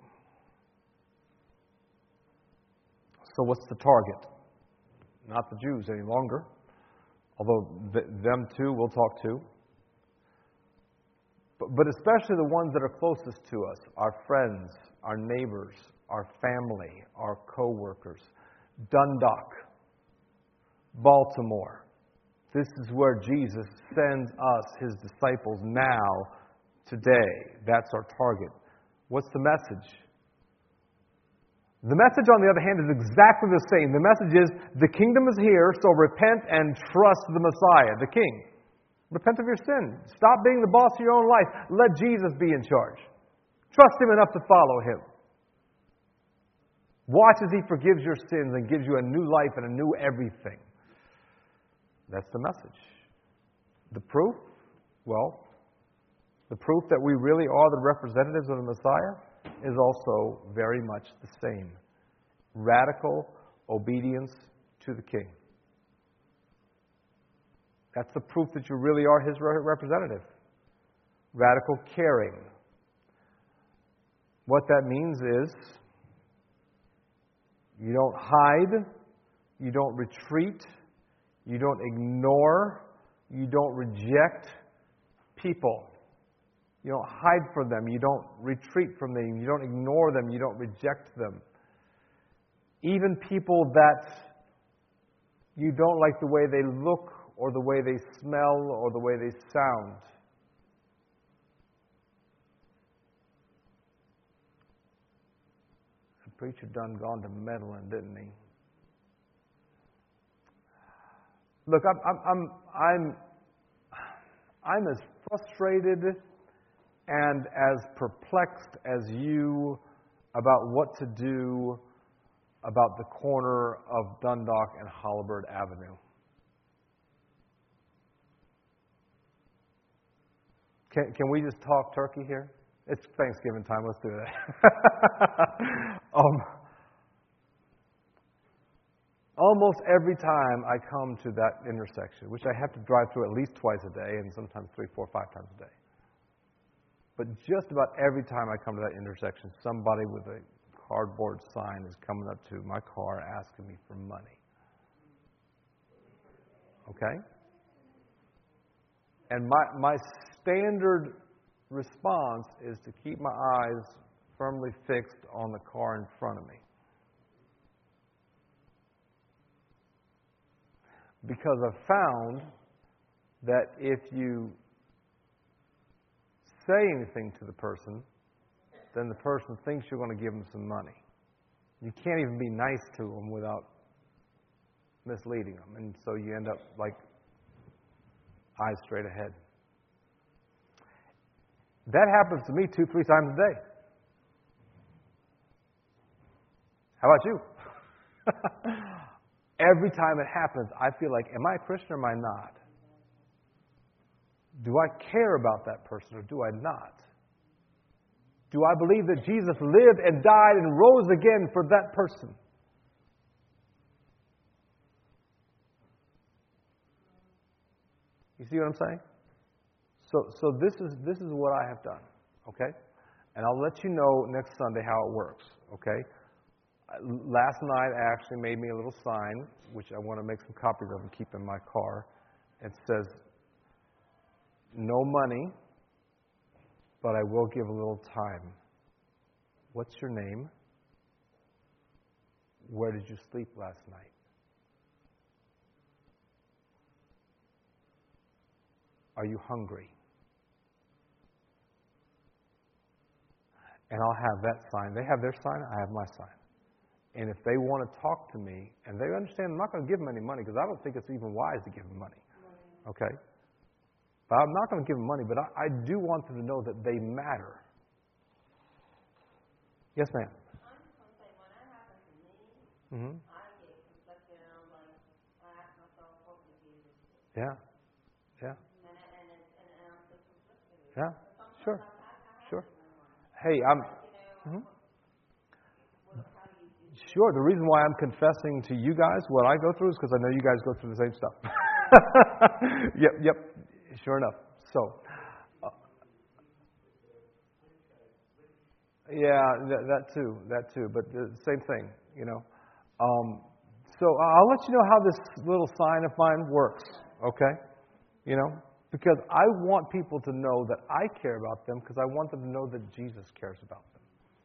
So what's the target? Not the Jews any longer. although th- them too we'll talk to. But, but especially the ones that are closest to us, our friends, our neighbors, our family, our co-workers. Dundalk, Baltimore. This is where Jesus sends us, His disciples, now, today. That's our target. What's the message? The message, on the other hand, is exactly the same. The message is, the kingdom is here, so repent and trust the Messiah, the King. Repent of your sin. Stop being the boss of your own life. Let Jesus be in charge. Trust Him enough to follow Him. Watch as He forgives your sins and gives you a new life and a new everything. That's the message. The proof? Well, the proof that we really are the representatives of the Messiah is also very much the same. Radical obedience to the King. That's the proof that you really are His representative. Radical caring. What that means is, you don't hide, you don't retreat, you don't ignore, you don't reject people. You don't hide from them, you don't retreat from them, you don't ignore them, you don't reject them. Even people that you don't like the way they look, or the way they smell, or the way they sound. The preacher done gone to meddling, didn't he? Look, I'm, I'm, I'm, I'm, I'm as frustrated and as perplexed as you about what to do about the corner of Dundalk and Holabird Avenue. Can, can we just talk turkey here? It's Thanksgiving time. Let's do that. um, almost every time I come to that intersection, which I have to drive through at least twice a day, and sometimes three, four, five times a day. But just about every time I come to that intersection, somebody with a cardboard sign is coming up to my car asking me for money. Okay? And my, my standard response is to keep my eyes firmly fixed on the car in front of me. Because I've found that if you say anything to the person, then the person thinks you're going to give them some money. You can't even be nice to them without misleading them. And so you end up like eyes straight ahead. That happens to me two, three times a day. How about you? Every time it happens, I feel like, am I a Christian or am I not? Do I care about that person or do I not? Do I believe that Jesus lived and died and rose again for that person? You see what I'm saying? So, so this is this is what I have done, okay? And I'll let you know next Sunday how it works, okay? Last night I actually made me a little sign, which I want to make some copies of and keep in my car. It says, "No money, but I will give a little time. What's your name? Where did you sleep last night? Are you hungry?" And I'll have that sign. They have their sign, I have my sign. And if they want to talk to me, and they understand I'm not going to give them any money, because I don't think it's even wise to give them money. Okay? But I'm not going to give them money, but I, I do want them to know that they matter. Yes, ma'am? I'm just going to say, when that happened to me, mm-hmm. I get conflicted, and I'm like, I ask myself, what would Jesus do? Yeah. Yeah. And, and, and, and I'm so conflicted. Yeah. Sure. I, I sure. Hey, I'm... Mm-hmm. Sure. The reason why I'm confessing to you guys what I go through is because I know you guys go through the same stuff. Yep, yep. Sure enough. So, uh, yeah, that, that too, that too. But the same thing, you know. Um, so I'll let you know how this little sign of mine works. okay? You know, because I want people to know that I care about them because I want them to know that Jesus cares about them.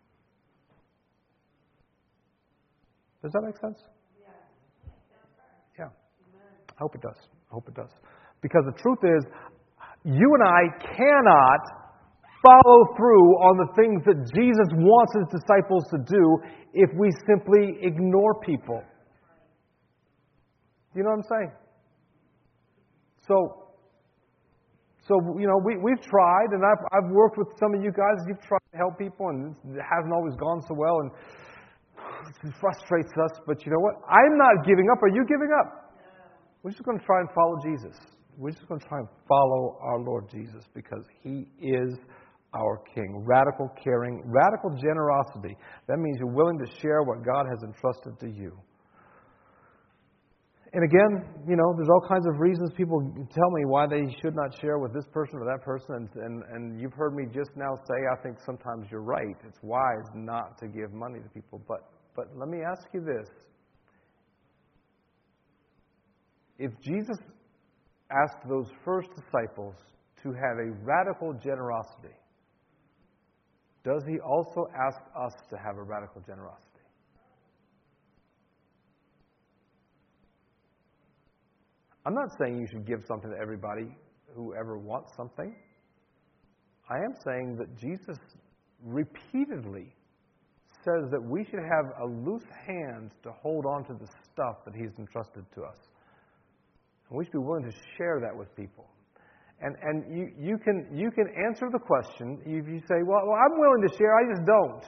Does that make sense? Yeah. I hope it does. I hope it does. Because the truth is, you and I cannot follow through on the things that Jesus wants His disciples to do if we simply ignore people. You know what I'm saying? So, so you know, we, we've tried, and I've, I've worked with some of you guys. You've tried to help people, and it hasn't always gone so well, and it frustrates us. But you know what? I'm not giving up. Are you giving up? We're just going to try and follow Jesus. We're just going to try and follow our Lord Jesus because He is our King. Radical caring, radical generosity. That means you're willing to share what God has entrusted to you. And again, you know, there's all kinds of reasons people tell me why they should not share with this person or that person. And, and, and you've heard me just now say, I think sometimes you're right. It's wise not to give money to people. But, but let me ask you this. If Jesus asked those first disciples to have a radical generosity, does He also ask us to have a radical generosity? I'm not saying you should give something to everybody who ever wants something. I am saying that Jesus repeatedly says that we should have a loose hand to hold on to the stuff that He's entrusted to us. And we should be willing to share that with people. And and you, you can you can answer the question. If you say, well, well, I'm willing to share, I just don't.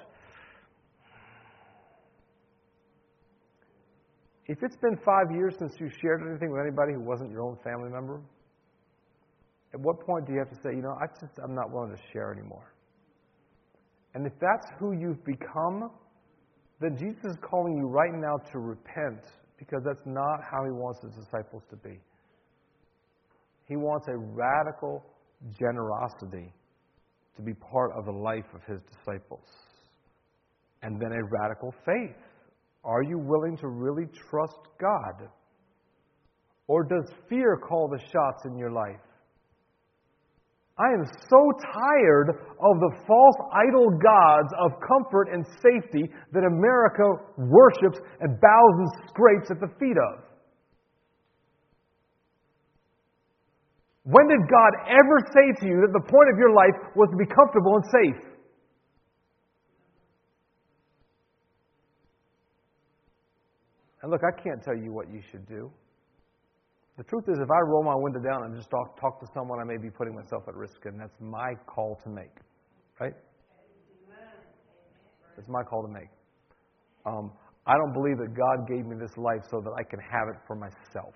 If it's been five years since you shared anything with anybody who wasn't your own family member, at what point do you have to say, you know, I just I'm not willing to share anymore? And if that's who you've become, then Jesus is calling you right now to repent, because that's not how He wants His disciples to be. He wants a radical generosity to be part of the life of His disciples. And then a radical faith. Are you willing to really trust God? Or does fear call the shots in your life? I am so tired of the false idol gods of comfort and safety that America worships and bows and scrapes at the feet of. When did God ever say to you that the point of your life was to be comfortable and safe? And look, I can't tell you what you should do. The truth is, if I roll my window down and just talk, talk to someone, I may be putting myself at risk, and that's my call to make. Right? It's my call to make. Um, I don't believe that God gave me this life so that I can have it for myself.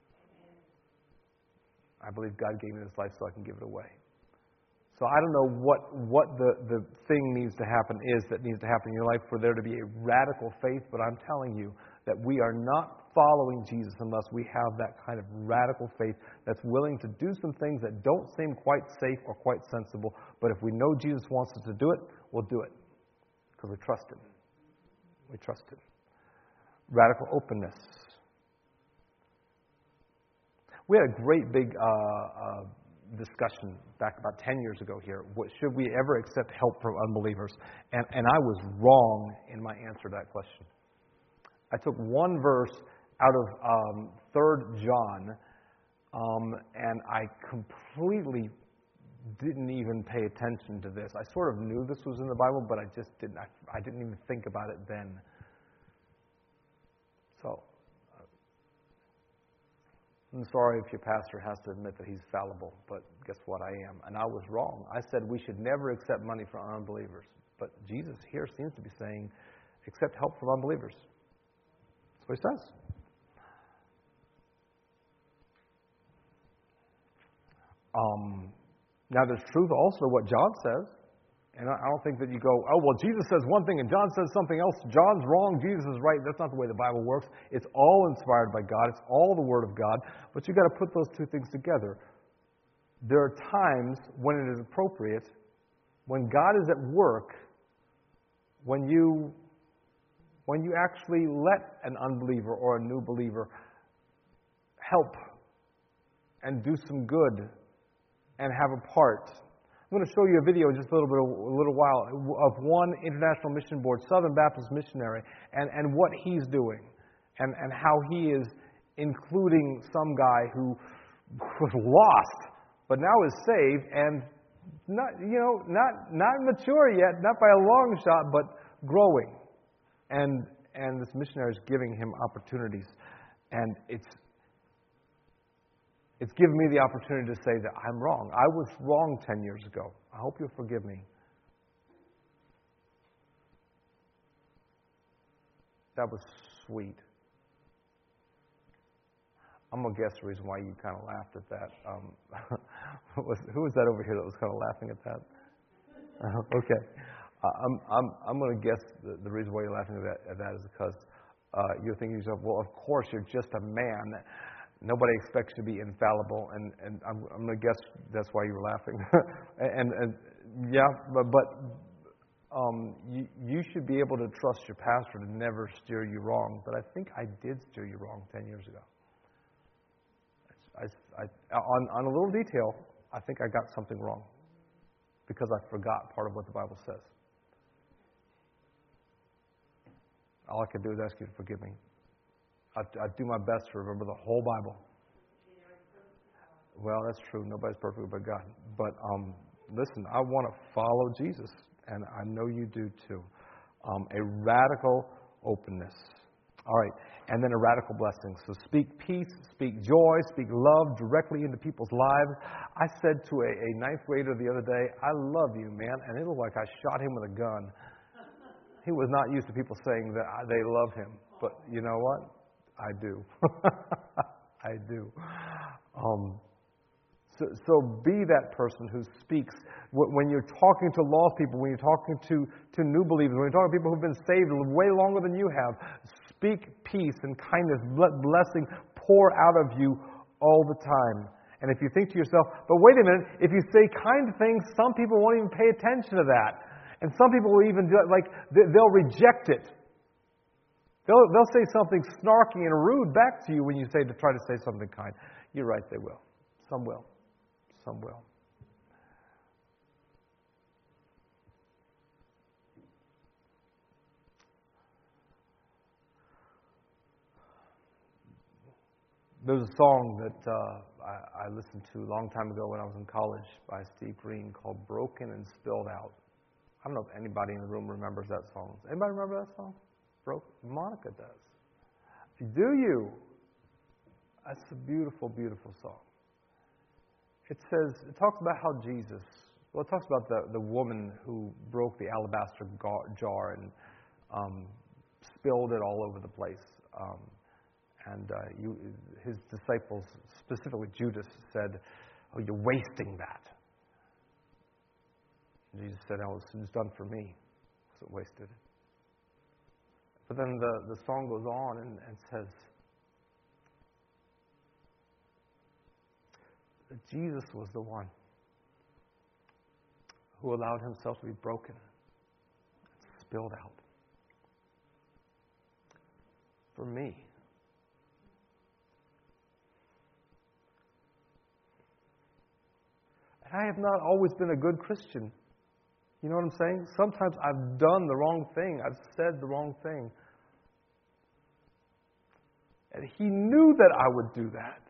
I believe God gave me this life so I can give it away. So I don't know what, what the, the thing needs to happen is that needs to happen in your life for there to be a radical faith, but I'm telling you that we are not following Jesus unless we have that kind of radical faith that's willing to do some things that don't seem quite safe or quite sensible, but if we know Jesus wants us to do it, we'll do it because we trust Him. We trust Him. Radical openness. We had a great big uh, uh, discussion back about ten years ago here. What, should we ever accept help from unbelievers? And, and I was wrong in my answer to that question. I took one verse out of um, Third John, um, and I completely didn't even pay attention to this. I sort of knew this was in the Bible, but I just didn't. I, I didn't even think about it then. So, uh, I'm sorry if your pastor has to admit that he's fallible, but guess what? I am, and I was wrong. I said we should never accept money from unbelievers, but Jesus here seems to be saying, accept help from unbelievers. That's what He says. Um, now, there's truth also what John says. And I don't think that you go, oh, well, Jesus says one thing and John says something else. John's wrong, Jesus is right. That's not the way the Bible works. It's all inspired by God. It's all the Word of God. But you've got to put those two things together. There are times when it is appropriate, when God is at work, when you, when you actually let an unbeliever or a new believer help and do some good and have a part. I'm going to show you a video in just a little bit, a little while, of one International Mission Board, Southern Baptist missionary, and, and what he's doing, and, and how he is including some guy who was lost, but now is saved, and not, you know, not not mature yet, not by a long shot, but growing. And and this missionary is giving him opportunities, and it's It's given me the opportunity to say that I'm wrong. I was wrong ten years ago. I hope you'll forgive me. That was sweet. I'm going to guess the reason why you kind of laughed at that. Um, was, who was that over here that was kind of laughing at that? Uh, okay. Uh, I'm, I'm, I'm going to guess the, the reason why you're laughing at that, at that is because uh, you're thinking to yourself, well, of course, you're just a man. Nobody expects you to be infallible, and, and I'm, I'm going to guess that's why you were laughing. and, and yeah, but, but um, you, you should be able to trust your pastor to never steer you wrong. But I think I did steer you wrong ten years ago. I, I, on, on a little detail, I think I got something wrong because I forgot part of what the Bible says. All I can do is ask you to forgive me. I, I do my best to remember the whole Bible. Well, that's true. Nobody's perfect but God. But um, listen, I want to follow Jesus, and I know you do too. Um, a radical openness. All right, and then a radical blessing. So speak peace, speak joy, speak love directly into people's lives. I said to a, a ninth grader the other day, I love you, man, and it looked like I shot him with a gun. He was not used to people saying that they love him, but you know what? I do. I do. Um, so, so be that person who speaks. When you're talking to lost people, when you're talking to, to new believers, when you're talking to people who've been saved way longer than you have, speak peace and kindness, blessing pour out of you all the time. And if you think to yourself, but wait a minute, if you say kind things, some people won't even pay attention to that. And some people will even do it, like, they'll reject it. They'll, they'll say something snarky and rude back to you when you say to try to say something kind. You're right, they will. Some will. Some will. There's a song that uh, I, I listened to a long time ago when I was in college by Steve Green called Broken and Spilled Out. I don't know if anybody in the room remembers that song. Anybody remember that song? Broke? Monica does. Do you? That's a beautiful, beautiful song. It says, it talks about how Jesus, well, it talks about the, the woman who broke the alabaster jar and um, spilled it all over the place. Um, and uh, you, his disciples, specifically Judas, said, oh, you're wasting that. And Jesus said, oh, it's done for me. It wasn't wasted. But then the, the song goes on and, and says that Jesus was the one who allowed himself to be broken and spilled out for me. And I have not always been a good Christian. You know what I'm saying? Sometimes I've done the wrong thing. I've said the wrong thing. And he knew that I would do that.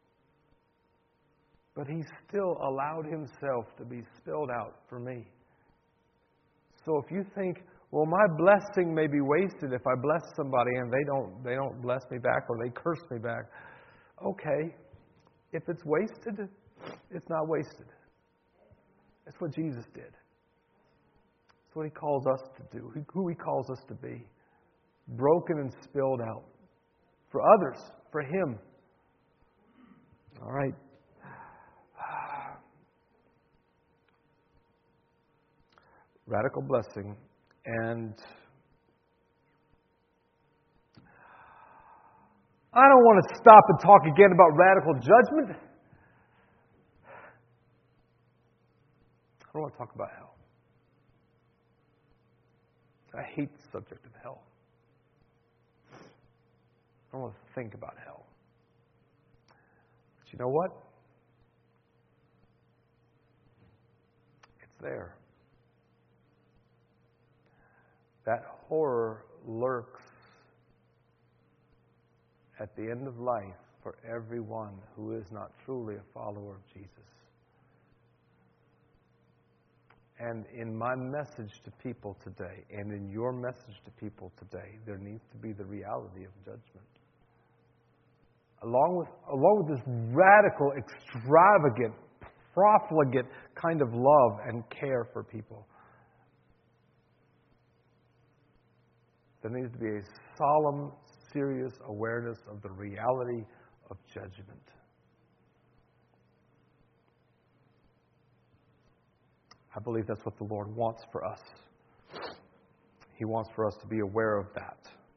But he still allowed himself to be spilled out for me. So if you think, well, my blessing may be wasted if I bless somebody and they don't they don't bless me back or they curse me back. Okay. If it's wasted, it's not wasted. That's what Jesus did. That's what he calls us to do, who he calls us to be. Broken and spilled out. For others, for him. All right. Radical blessing. And I don't want to stop and talk again about radical judgment. I don't want to talk about hell. I hate the subject of hell. I don't want to think about hell. But you know what? there. That horror lurks at the end of life for everyone who is not truly a follower of Jesus. And in my message to people today, and in your message to people today, there needs to be the reality of judgment. Along with, along with this radical, extravagant, profligate kind of love and care for people, there needs to be a solemn, serious awareness of the reality of judgment. I believe that's what the Lord wants for us. He wants for us to be aware of that.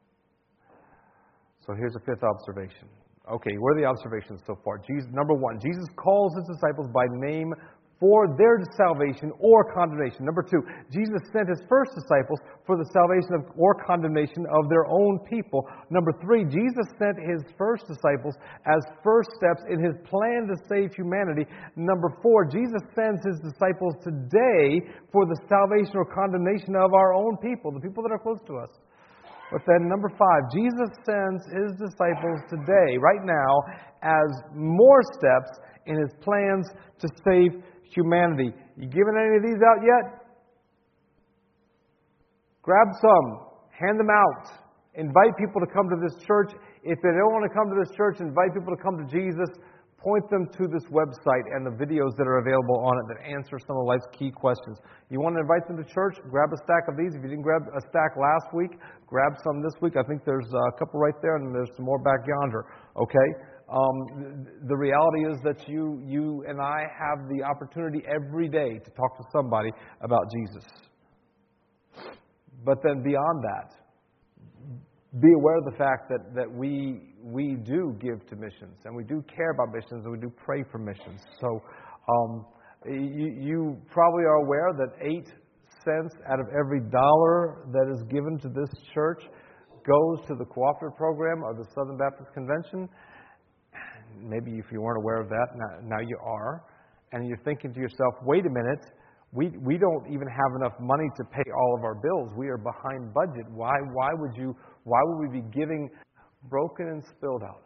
So here's a fifth observation. Okay, what are the observations so far? Jesus, number one, Jesus calls his disciples by name for their salvation or condemnation. Number two, Jesus sent his first disciples for the salvation of, or condemnation of their own people. Number three, Jesus sent his first disciples as first steps in his plan to save humanity. Number four, Jesus sends his disciples today for the salvation or condemnation of our own people, the people that are close to us. But then number five, Jesus sends his disciples today, right now, as more steps in his plans to save humanity. You given any of these out yet? Grab some. Hand them out. Invite people to come to this church. If they don't want to come to this church, invite people to come to Jesus. Point them to this website and the videos that are available on it that answer some of life's key questions. You want to invite them to church? Grab a stack of these. If you didn't grab a stack last week, grab some this week. I think there's a couple right there, and there's some more back yonder. Okay? Um, the reality is that you, you and I have the opportunity every day to talk to somebody about Jesus. But then beyond that, be aware of the fact that, that we we do give to missions, and we do care about missions, and we do pray for missions. So um, you, you probably are aware that eight cents out of every dollar that is given to this church goes to the cooperative program of the Southern Baptist Convention. Maybe if you weren't aware of that, now, now you are. And you're thinking to yourself, wait a minute, we we don't even have enough money to pay all of our bills. We are behind budget. Why why would you why would we be giving broken and spilled out?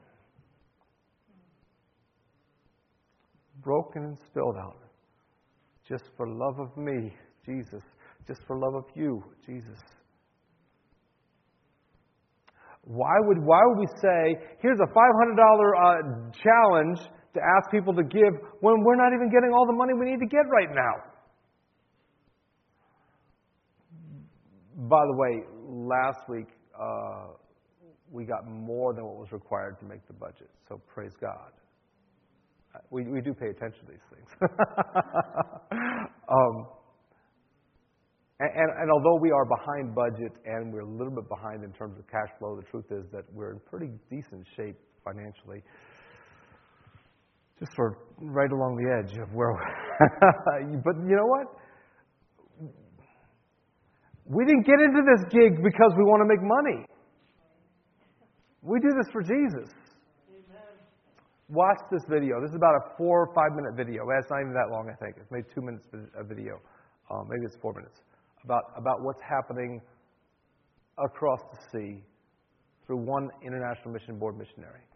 Broken and spilled out. Just for love of me, Jesus. Just for love of you, Jesus. Why would why would we say, here's a five hundred dollars uh, challenge to ask people to give when we're not even getting all the money we need to get right now? By the way, last week uh, we got more than what was required to make the budget. So praise God. We we do pay attention to these things. um, And, and, and although we are behind budget and we're a little bit behind in terms of cash flow, the truth is that we're in pretty decent shape financially. Just sort of right along the edge of where we're... But you know what? We didn't get into this gig because we want to make money. We do this for Jesus. Amen. Watch this video. This is about a four or five minute video. It's not even that long, I think. It's maybe two minutes a video. Um, maybe it's four minutes. About, about what's happening across the sea through one International Mission Board missionary.